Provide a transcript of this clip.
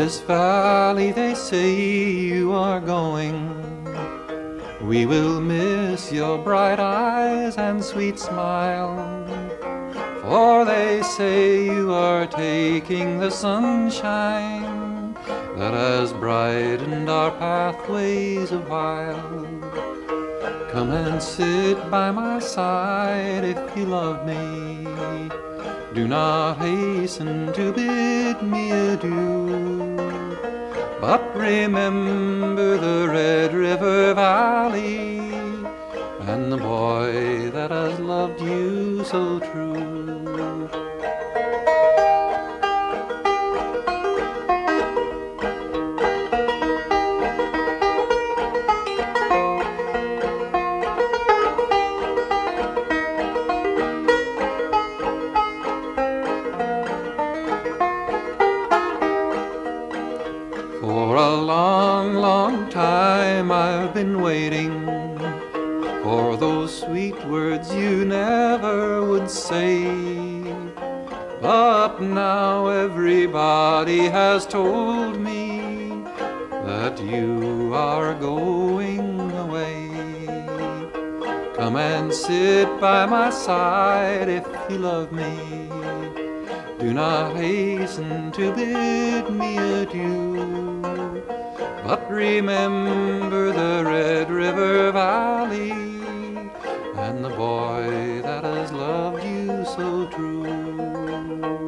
this valley they say you are going. We will miss your bright eyes and sweet smile, for they say you are taking the sunshine that has brightened our pathways a while. Come and sit by my side if you love me. Do not hasten to bid me adieu, but remember the Red River Valley and the boy that has loved you so true. For a long, long time I've been waiting for those sweet words you never would say. But now everybody has told me that you are going away. Come and sit by my side if you love me. Do not hasten to bid me adieu, but remember the Red River Valley and the boy that has loved you so true.